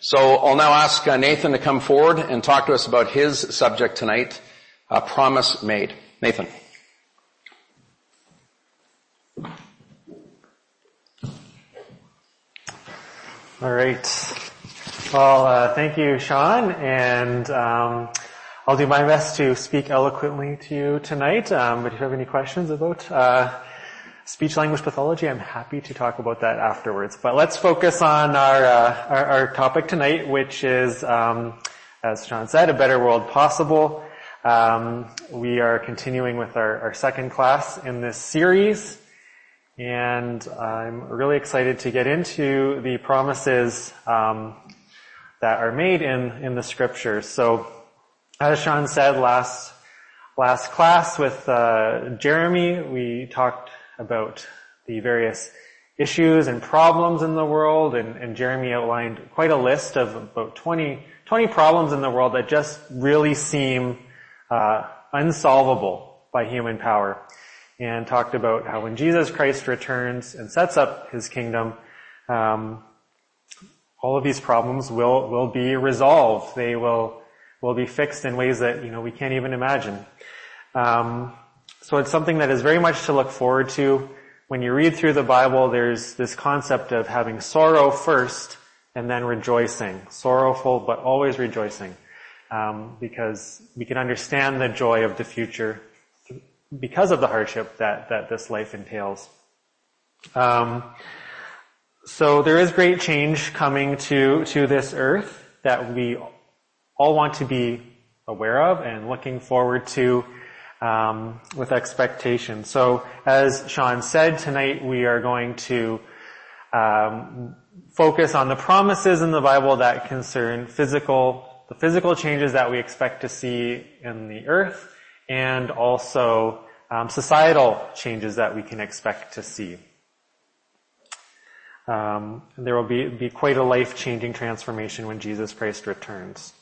So I'll now ask Nathan to come forward and talk to us about his subject tonight, A Promise Made. Nathan. All right. Well, thank you, Sean, and I'll do my best to speak eloquently to you tonight. But if you have any questions about speech-language pathology, I'm happy to talk about that afterwards. But let's focus on our topic tonight, which is, as Sean said, A Better World Possible. We are continuing with our second class in this series, and I'm really excited to get into the promises that are made in the scriptures. So, as Sean said last class with Jeremy, we talked about the various issues and problems in the world, and Jeremy outlined quite a list of about 20 problems in the world that just really seem unsolvable by human power, and talked about how when Jesus Christ returns and sets up his kingdom, all of these problems will be resolved. They will be fixed in ways that, we can't even imagine. So it's something that is very much to look forward to. When you read through the Bible, there's this concept of having sorrow first and then rejoicing. Sorrowful, but always rejoicing. Because we can understand the joy of the future because of the hardship that this life entails. So there is great change coming to this earth that we all want to be aware of and looking forward to with expectation. So as Sean said, tonight we are going to focus on the promises in the Bible that concern the physical changes that we expect to see in the earth, and also societal changes that we can expect to see. There will be quite a life-changing transformation when Jesus Christ returns.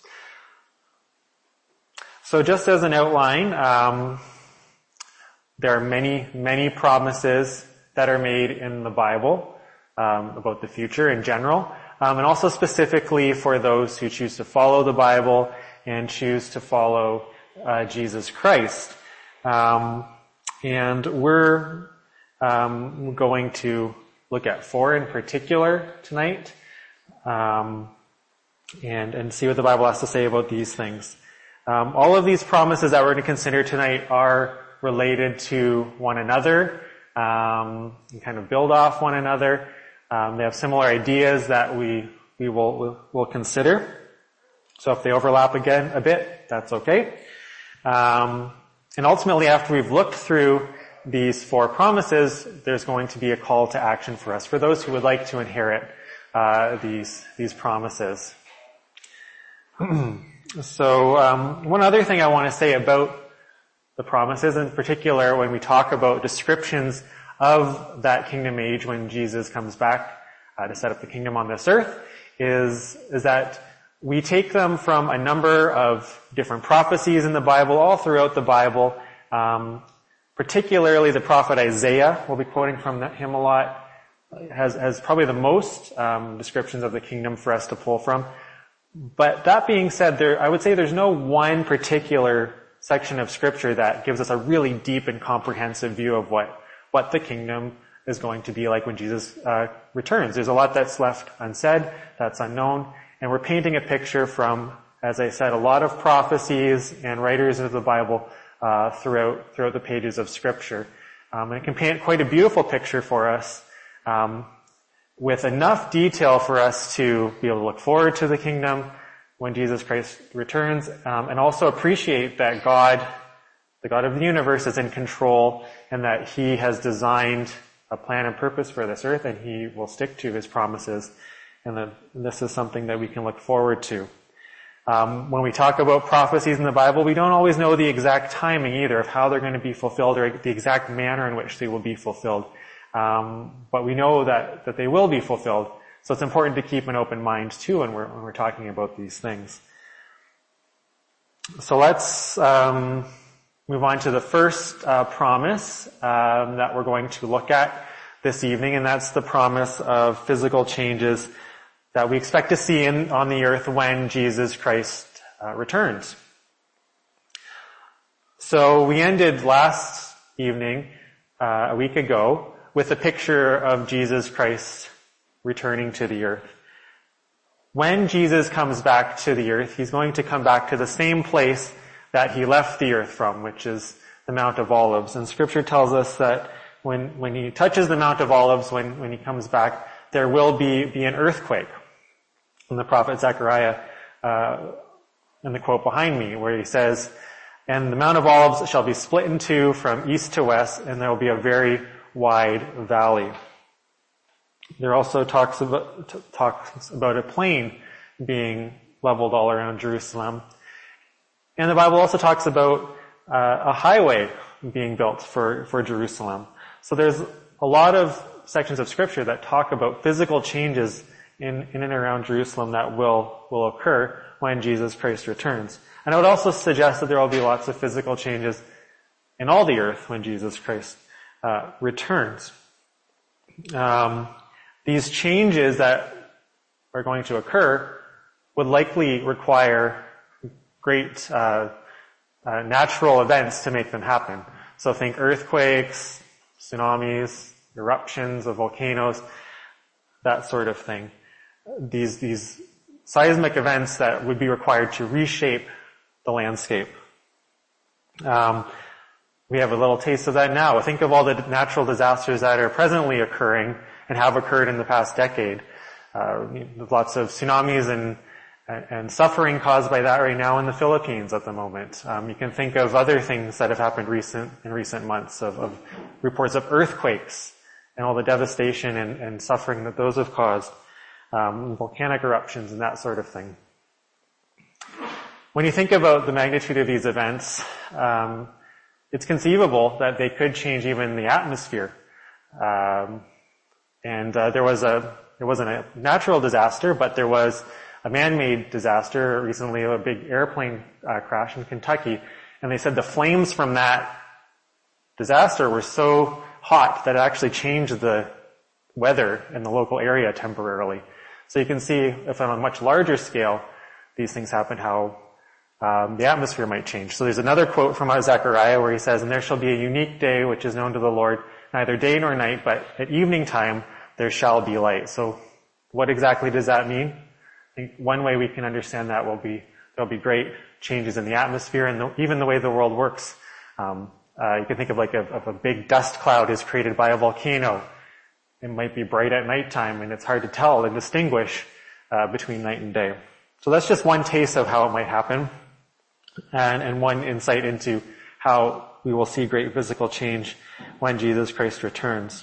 So just as an outline, there are many promises that are made in the Bible about the future in general, and also specifically for those who choose to follow the Bible and choose to follow Jesus Christ. And we're going to look at 4 in particular tonight, and see what the Bible has to say about these things. All of these promises that we're going to consider tonight are related to one another, and kind of build off one another. They have similar ideas that we will consider. So if they overlap again a bit, that's okay. And ultimately, after we've looked through these 4 promises, there's going to be a call to action for us, for those who would like to inherit these promises. So one other thing I want to say about the promises, in particular when we talk about descriptions of that kingdom age when Jesus comes back to set up the kingdom on this earth, is that we take them from a number of different prophecies in the Bible, all throughout the Bible. Particularly the prophet Isaiah, we'll be quoting from him a lot, has probably the most descriptions of the kingdom for us to pull from. But that being said, I would say there's no one particular section of scripture that gives us a really deep and comprehensive view of what the kingdom is going to be like when Jesus returns. There's a lot that's left unsaid, that's unknown, and we're painting a picture from, as I said, a lot of prophecies and writers of the Bible throughout the pages of Scripture. And it can paint quite a beautiful picture for us, with enough detail for us to be able to look forward to the kingdom when Jesus Christ returns, and also appreciate that God, the God of the universe, is in control, and that He has designed a plan and purpose for this earth, and He will stick to His promises, and that this is something that we can look forward to. When we talk about prophecies in the Bible, we don't always know the exact timing either of how they're going to be fulfilled, or the exact manner in which they will be fulfilled. But we know that they will be fulfilled. So it's important to keep an open mind too when we're talking about these things. So let's move on to the first promise that we're going to look at this evening, and that's the promise of physical changes that we expect to see on the earth when Jesus Christ returns. So we ended last evening, a week ago, with a picture of Jesus Christ returning to the earth. When Jesus comes back to the earth, he's going to come back to the same place that he left the earth from, which is the Mount of Olives. And Scripture tells us that when he touches the Mount of Olives, when he comes back, there will be an earthquake. And the prophet Zechariah, in the quote behind me, where he says, "And the Mount of Olives shall be split in two from east to west, and there will be a very wide valley." There also talks about a plain being leveled all around Jerusalem. And the Bible also talks about a highway being built for Jerusalem. So there's a lot of sections of Scripture that talk about physical changes in and around Jerusalem that will occur when Jesus Christ returns. And I would also suggest that there will be lots of physical changes in all the earth when Jesus Christ returns. These changes that are going to occur would likely require great natural events to make them happen. So think earthquakes, tsunamis, eruptions of volcanoes, that sort of thing. These seismic events that would be required to reshape the landscape. We have a little taste of that now. Think of all the natural disasters that are presently occurring and have occurred in the past decade. There's lots of tsunamis and suffering caused by that right now in the Philippines at the moment. You can think of other things that have happened in recent months of reports of earthquakes and all the devastation and suffering that those have caused, volcanic eruptions and that sort of thing. When you think about the magnitude of these events, it's conceivable that they could change even the atmosphere. There wasn't a natural disaster, but there was a man-made disaster recently, a big airplane crash in Kentucky, and they said the flames from that disaster were so hot that it actually changed the weather in the local area temporarily. So you can see if on a much larger scale these things happen, how the atmosphere might change. So there's another quote from Zechariah where he says, "And there shall be a unique day which is known to the Lord, neither day nor night, but at evening time there shall be light." So what exactly does that mean? I think one way we can understand that there'll be great changes in the atmosphere and even the way the world works. You can think of a big dust cloud is created by a volcano. It might be bright at nighttime and it's hard to tell and distinguish between night and day. So that's just one taste of how it might happen and one insight into how we will see great physical change when Jesus Christ returns.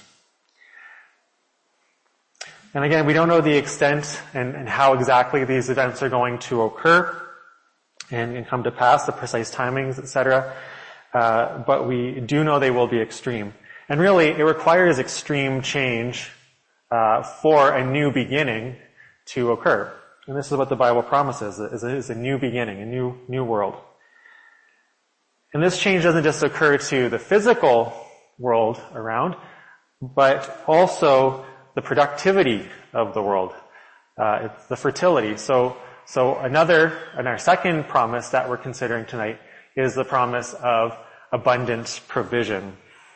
And again, we don't know the extent and how exactly these events are going to occur and come to pass, the precise timings, etc. But we do know they will be extreme. And really, it requires extreme change for a new beginning to occur. And this is what the Bible promises, is a new beginning, a new world. And this change doesn't just occur to the physical world around, but also the productivity of the world. It's the fertility. So our second promise that we're considering tonight is the promise of abundant provision.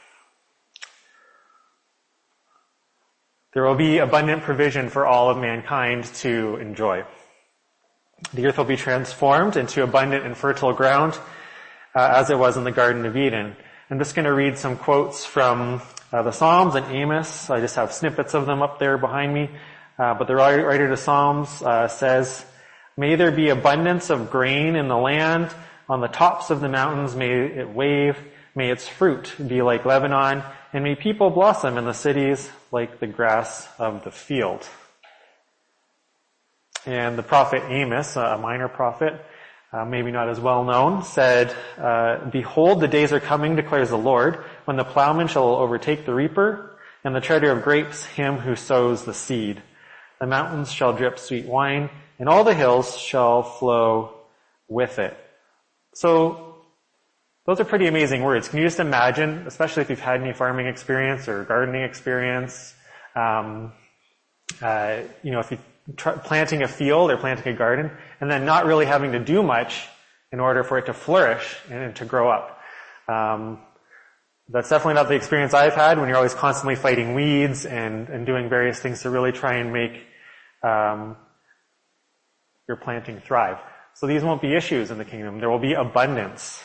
There will be abundant provision for all of mankind to enjoy. The earth will be transformed into abundant and fertile ground, as it was in the Garden of Eden. I'm just going to read some quotes from the Psalms and Amos. I just have snippets of them up there behind me. But the writer to Psalms says, "May there be abundance of grain in the land. On the tops of the mountains may it wave. May its fruit be like Lebanon. And may people blossom in the cities like the grass of the field." And the prophet Amos, a minor prophet, maybe not as well known, said, "Behold, the days are coming, declares the Lord, when the plowman shall overtake the reaper, and the treader of grapes him who sows the seed. The mountains shall drip sweet wine, and all the hills shall flow with it." So, those are pretty amazing words. Can you just imagine, especially if you've had any farming experience or gardening experience, if you planting a field or planting a garden and then not really having to do much in order for it to flourish and to grow up. That's definitely not the experience I've had when you're always constantly fighting weeds and doing various things to really try and make your planting thrive. So these won't be issues in the kingdom. There will be abundance.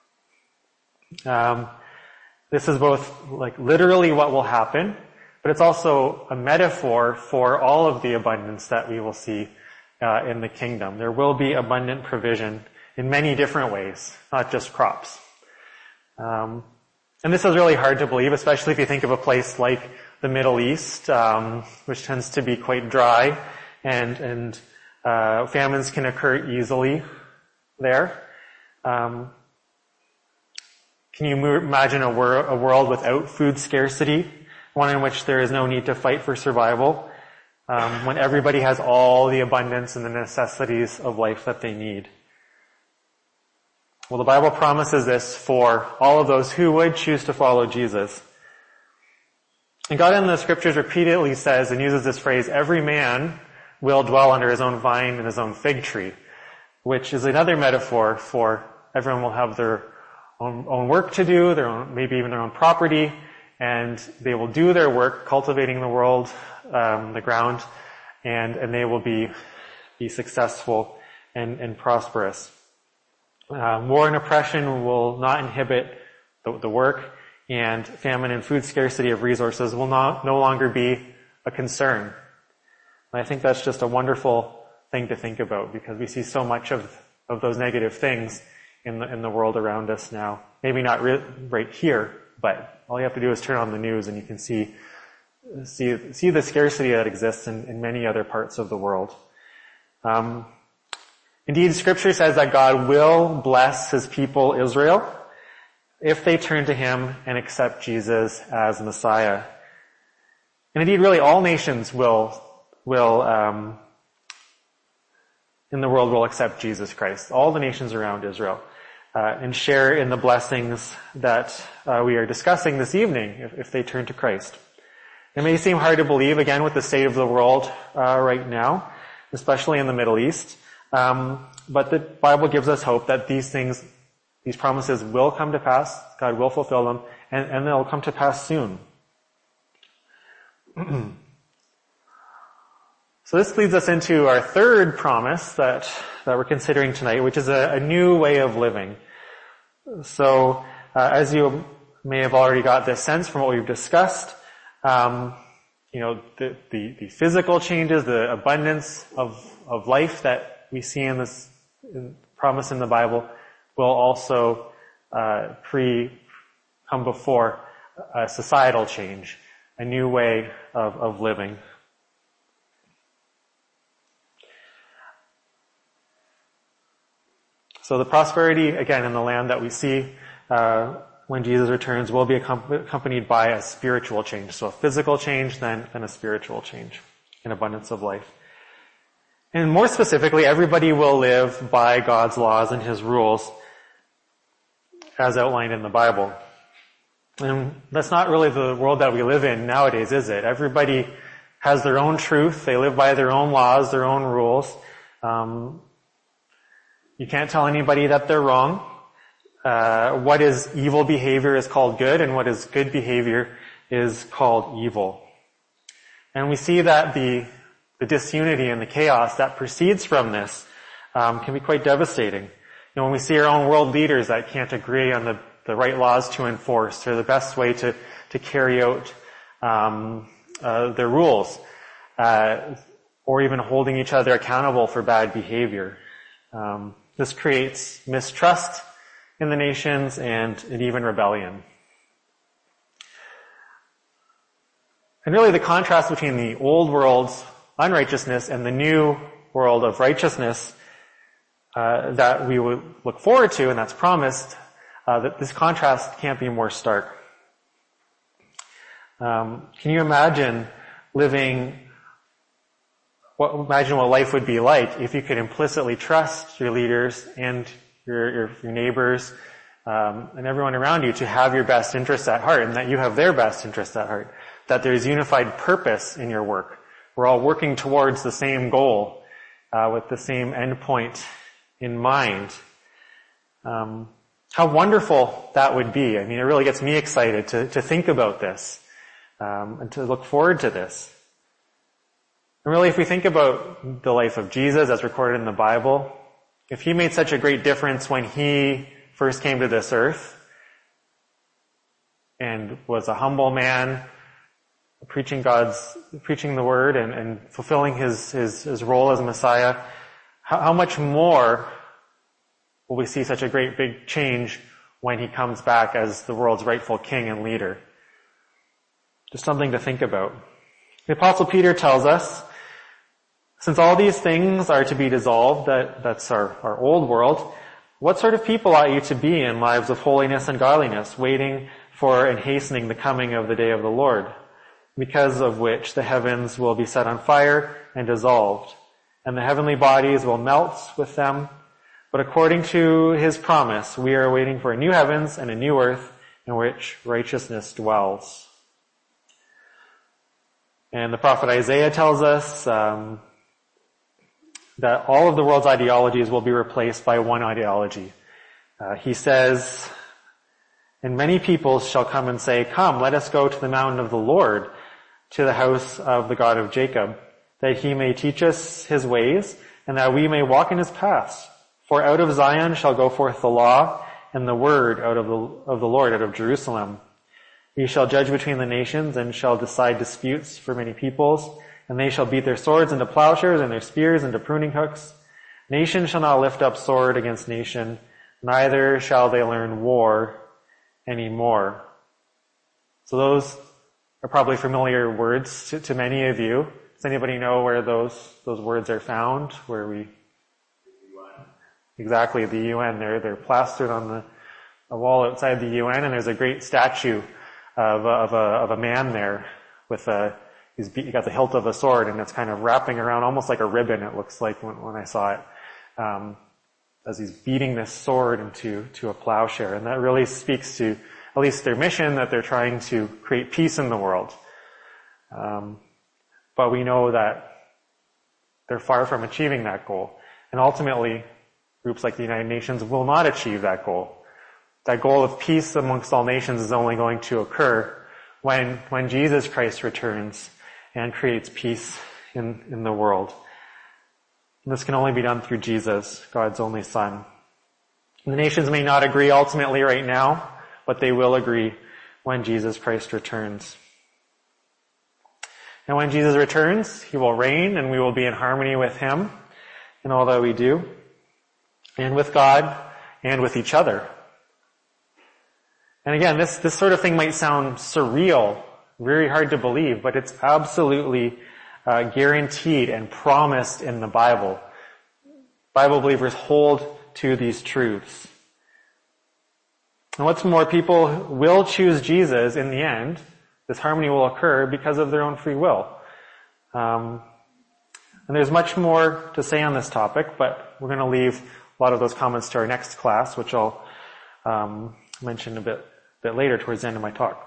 This is both like literally what will happen, but it's also a metaphor for all of the abundance that we will see in the kingdom. There will be abundant provision in many different ways, not just crops. And this is really hard to believe, especially if you think of a place like the Middle East, which tends to be quite dry, and famines can occur easily there. Can you imagine a world without food scarcity, one in which there is no need to fight for survival, when everybody has all the abundance and the necessities of life that they need? Well, the Bible promises this for all of those who would choose to follow Jesus. And God in the scriptures repeatedly says and uses this phrase, every man will dwell under his own vine and his own fig tree, which is another metaphor for everyone will have their own work to do, their own, maybe even their own property, and they will do their work cultivating the world, the ground, and they will be successful and prosperous. War and oppression will not inhibit the work, and famine and food scarcity of resources will no longer be a concern. And I think that's just a wonderful thing to think about, because we see so much of those negative things in the world around us now. Maybe not right here, but all you have to do is turn on the news and you can see the scarcity that exists in many other parts of the world. Indeed, Scripture says that God will bless His people Israel if they turn to Him and accept Jesus as Messiah. And indeed, really all nations will in the world will accept Jesus Christ. All the nations around Israel. And share in the blessings that we are discussing this evening if they turn to Christ. It may seem hard to believe, again, with the state of the world right now, especially in the Middle East. But the Bible gives us hope that these promises will come to pass, God will fulfill them, and they'll come to pass soon. So this leads us into our third promise that we're considering tonight, which is a new way of living. So, as you may have already got this sense from what we've discussed, the physical changes, the abundance of life that we see in this promise in the Bible will also come before a societal change, a new way of living. So the prosperity, again, in the land that we see when Jesus returns will be accompanied by a spiritual change. So a physical change, then a spiritual change, an abundance of life. And more specifically, everybody will live by God's laws and His rules as outlined in the Bible. And that's not really the world that we live in nowadays, is it? Everybody has their own truth. They live by their own laws, their own rules. You can't tell anybody that they're wrong. What is evil behavior is called good, and what is good behavior is called evil. And we see that the disunity and the chaos that proceeds from this can be quite devastating. When we see our own world leaders that can't agree on the right laws to enforce or the best way to carry out their rules, or even holding each other accountable for bad behavior. This creates mistrust in the nations and even rebellion. And really the contrast between the old world's unrighteousness and the new world of righteousness that we would look forward to and that's promised, that this contrast can't be more stark. Can you imagine imagine what life would be like if you could implicitly trust your leaders and your neighbors and everyone around you to have your best interests at heart, and that you have their best interests at heart, that there's unified purpose in your work, We're all working towards the same goal, with the same endpoint in mind. How wonderful that would be. I mean, it really gets me excited to think about this, and to look forward to this. And really, if we think about the life of Jesus as recorded in the Bible, if he made such a great difference when he first came to this earth and was a humble man, preaching the word and fulfilling his role as Messiah, how much more will we see such a great big change when he comes back as the world's rightful king and leader? Just something to think about. The Apostle Peter tells us, since all these things are to be dissolved, that's our old world, what sort of people ought you to be in lives of holiness and godliness, waiting for and hastening the coming of the day of the Lord, because of which the heavens will be set on fire and dissolved, and the heavenly bodies will melt with them. But according to his promise, we are waiting for a new heavens and a new earth in which righteousness dwells. And the prophet Isaiah tells us that all of the world's ideologies will be replaced by one ideology. He says, and many peoples shall come and say, come, let us go to the mountain of the Lord, to the house of the God of Jacob, that he may teach us his ways, and that we may walk in his paths. For out of Zion shall go forth the law, and the word out of the Lord, out of Jerusalem. He shall judge between the nations, and shall decide disputes for many peoples. And they shall beat their swords into plowshares, and their spears into pruning hooks. Nation shall not lift up sword against nation, neither shall they learn war any more. So those are probably familiar words to many of you. Does anybody know where those words are found? Exactly, the UN. They're plastered on a wall outside the UN, and there's a great statue of a man there with he's got the hilt of a sword, and it's kind of wrapping around almost like a ribbon, it looks like when I saw it, as he's beating this sword into a plowshare. And that really speaks to at least their mission, that they're trying to create peace in the world. But we know that they're far from achieving that goal. And ultimately, groups like the United Nations will not achieve that goal. That goal of peace amongst all nations is only going to occur when Jesus Christ returns and creates peace in the world. And this can only be done through Jesus, God's only Son. The nations may not agree ultimately right now, but they will agree when Jesus Christ returns. And when Jesus returns, he will reign, and we will be in harmony with him in all that we do, and with God, and with each other. And again, this sort of thing might sound surreal, very hard to believe, but it's absolutely guaranteed and promised in the Bible. Bible believers hold to these truths. And what's more, people will choose Jesus in the end. This harmony will occur because of their own free will. And there's much more to say on this topic, but we're going to leave a lot of those comments to our next class, which I'll mention a bit later towards the end of my talk.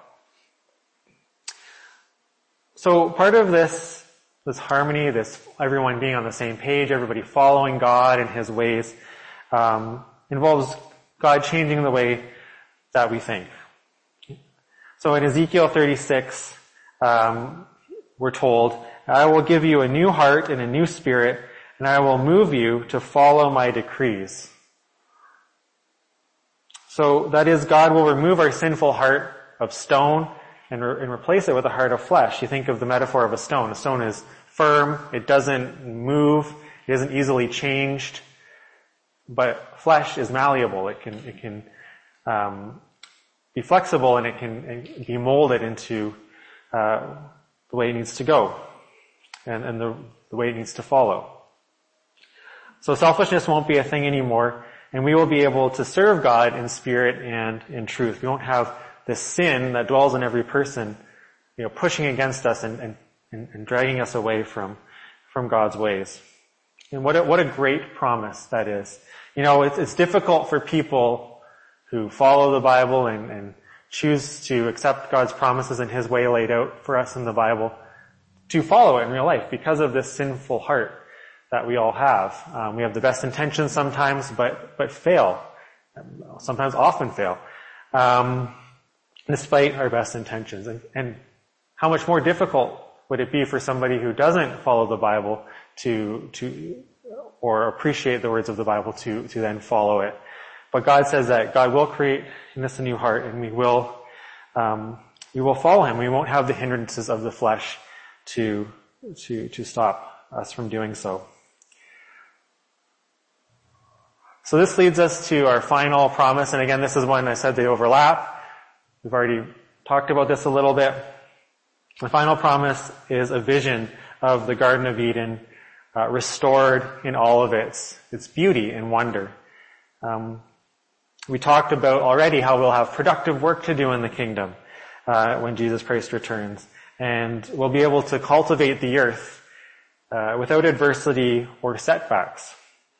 So part of this harmony, this everyone being on the same page, everybody following God and his ways, involves God changing the way that we think. So in Ezekiel 36, we're told, I will give you a new heart and a new spirit, and I will move you to follow my decrees. So that is, God will remove our sinful heart of stone and replace it with a heart of flesh. You think of the metaphor of a stone. A stone is firm, it doesn't move, it isn't easily changed, but flesh is malleable. It can be flexible, and it can be molded into the way it needs to go and the way it needs to follow. So selfishness won't be a thing anymore, and we will be able to serve God in spirit and in truth. We won't have this sin that dwells in every person, pushing against us and dragging us away from God's ways. And what a great promise that is. It's difficult for people who follow the Bible and choose to accept God's promises and his way laid out for us in the Bible to follow it in real life because of this sinful heart that we all have. We have the best intentions sometimes, but fail. Sometimes often fail. Despite our best intentions. And how much more difficult would it be for somebody who doesn't follow the Bible or appreciate the words of the Bible to then follow it. But God says that God will create in us a new heart, and we will follow Him. We won't have the hindrances of the flesh to stop us from doing so. So this leads us to our final promise, and again, this is one I said they overlap. We've already talked about this a little bit. The final promise is a vision of the Garden of Eden, restored in all of its beauty and wonder. We talked about already how we'll have productive work to do in the kingdom when Jesus Christ returns. And we'll be able to cultivate the earth without adversity or setbacks.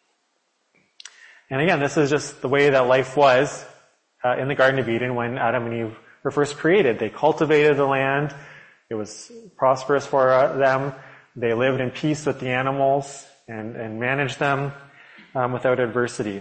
And again, this is just the way that life was in the Garden of Eden when Adam and Eve were first created. They cultivated the land. It was prosperous for them. They lived in peace with the animals and managed them without adversity.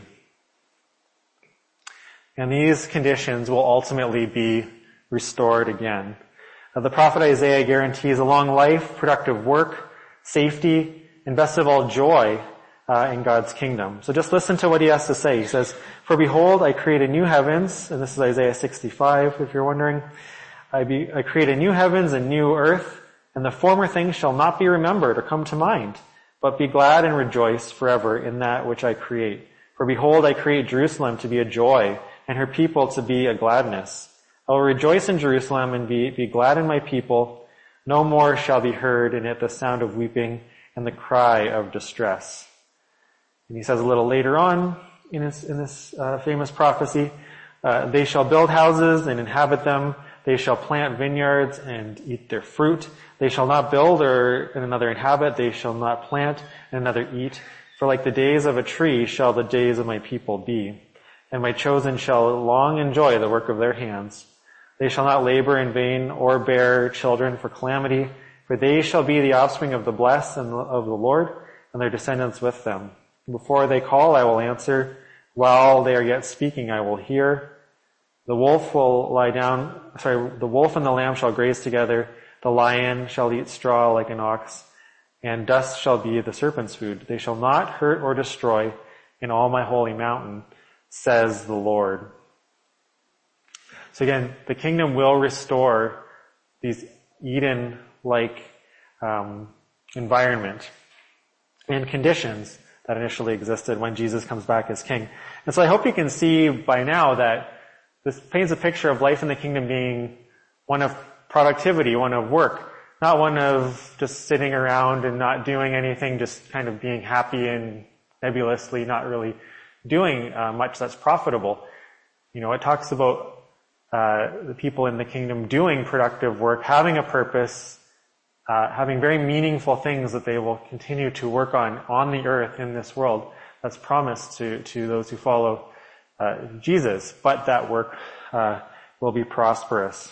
And these conditions will ultimately be restored again. The prophet Isaiah guarantees a long life, productive work, safety, and best of all, joy in God's kingdom. So just listen to what he has to say. He says, "For behold, I create a new heavens," and this is Isaiah 65, if you're wondering. I create a new heavens and new earth, and the former things shall not be remembered or come to mind, but be glad and rejoice forever in that which I create. For behold, I create Jerusalem to be a joy, and her people to be a gladness. I will rejoice in Jerusalem and be glad in my people. No more shall be heard in it the sound of weeping and the cry of distress. And he says a little later on in this famous prophecy, they shall build houses and inhabit them. They shall plant vineyards and eat their fruit. They shall not build and another inhabit. They shall not plant and another eat. For like the days of a tree shall the days of my people be. And my chosen shall long enjoy the work of their hands. They shall not labor in vain or bear children for calamity, for they shall be the offspring of the blessed and of the Lord, and their descendants with them. Before they call, I will answer. While they are yet speaking, I will hear. The wolf and the lamb shall graze together. The lion shall eat straw like an ox, and dust shall be the serpent's food. They shall not hurt or destroy in all my holy mountain, says the Lord. So again, the kingdom will restore these Eden-like environment and conditions that initially existed when Jesus comes back as king. And so I hope you can see by now that this paints a picture of life in the kingdom being one of productivity, one of work, not one of just sitting around and not doing anything, just kind of being happy and nebulously not really doing much that's profitable. You know, it talks about the people in the kingdom doing productive work, having a purpose, having very meaningful things that they will continue to work on the earth in this world. That's promised to those who follow Jesus, but that work will be prosperous.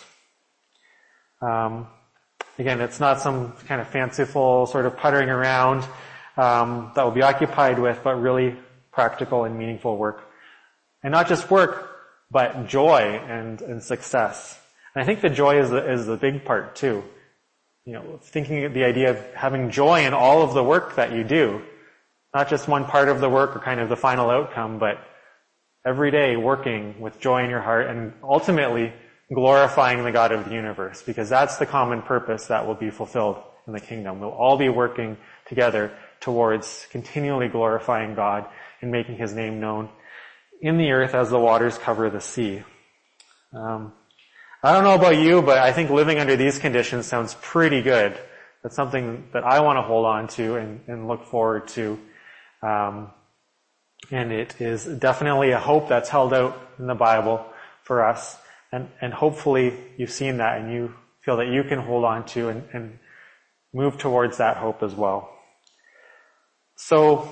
Again, it's not some kind of fanciful sort of puttering around that we'll be occupied with, but really practical and meaningful work. And not just work, but joy and success. And I think the joy is the big part too. You know, thinking the idea of having joy in all of the work that you do, not just one part of the work or kind of the final outcome, but every day working with joy in your heart and ultimately glorifying the God of the universe, because that's the common purpose that will be fulfilled in the kingdom. We'll all be working together towards continually glorifying God and making His name known in the earth as the waters cover the sea. I don't know about you, but I think living under these conditions sounds pretty good. That's something that I want to hold on to and look forward to. And it is definitely a hope that's held out in the Bible for us. And hopefully you've seen that and you feel that you can hold on to and move towards that hope as well. So,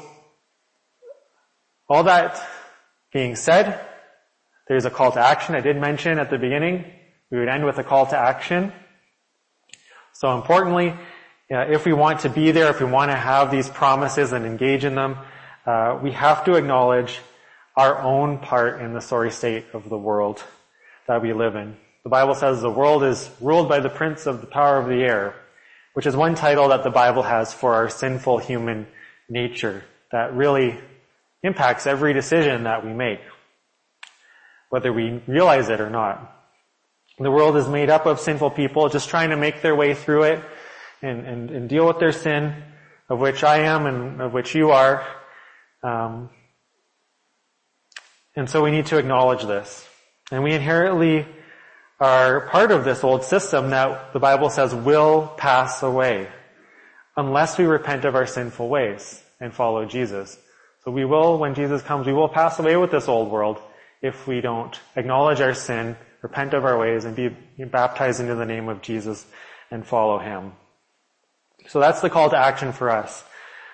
all that being said, there's a call to action I did mention at the beginning. We would end with a call to action. So importantly, if we want to be there, if we want to have these promises and engage in them, we have to acknowledge our own part in the sorry state of the world that we live in. The Bible says the world is ruled by the prince of the power of the air, which is one title that the Bible has for our sinful human nature that really impacts every decision that we make, whether we realize it or not. The world is made up of sinful people just trying to make their way through it and deal with their sin, of which I am and of which you are. And so we need to acknowledge this. And we inherently are part of this old system that the Bible says will pass away unless we repent of our sinful ways and follow Jesus. So we will, when Jesus comes, we will pass away with this old world if we don't acknowledge our sin, repent of our ways, and be baptized into the name of Jesus and follow Him. So that's the call to action for us.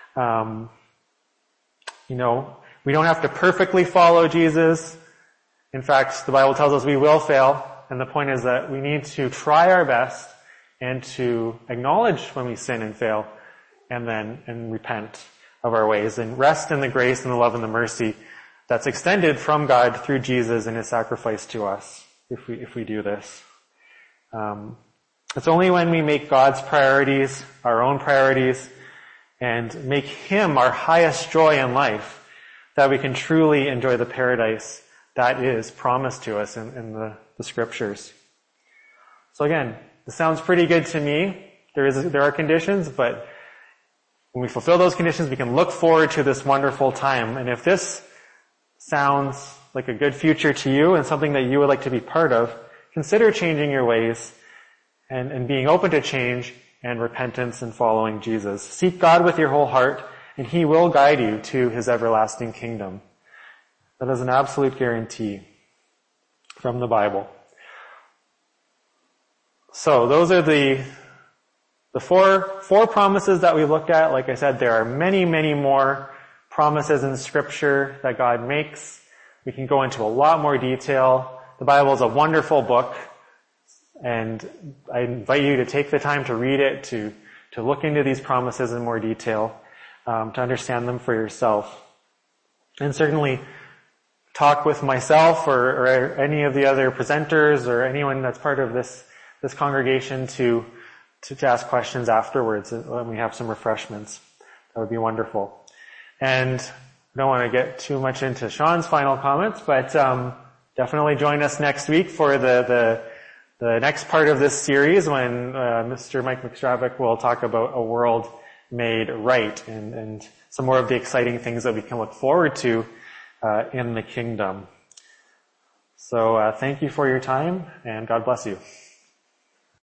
We don't have to perfectly follow Jesus. In fact, the Bible tells us we will fail, and the point is that we need to try our best and to acknowledge when we sin and fail, and repent of our ways, and rest in the grace and the love and the mercy that's extended from God through Jesus and His sacrifice to us, if we do this. It's only when we make God's priorities our own priorities and make Him our highest joy in life that we can truly enjoy the paradise that is promised to us in the Scriptures. So again, this sounds pretty good to me. There are conditions, but when we fulfill those conditions, we can look forward to this wonderful time. And if this sounds like a good future to you and something that you would like to be part of, consider changing your ways and being open to change and repentance and following Jesus. Seek God with your whole heart, and He will guide you to His everlasting kingdom. That is an absolute guarantee from the Bible. So those are the four promises that we looked at. Like I said, there are many, many more promises in Scripture that God makes. We can go into a lot more detail. The Bible is a wonderful book, and I invite you to take the time to read it, to look into these promises in more detail, to understand them for yourself. And certainly talk with myself or any of the other presenters or anyone that's part of this congregation to ask questions afterwards when we have some refreshments. That would be wonderful. And I don't want to get too much into Sean's final comments, but definitely join us next week for the next part of this series when Mr. Mike McStravick will talk about a world made right and some more of the exciting things that we can look forward to in the kingdom. So thank you for your time, and God bless you.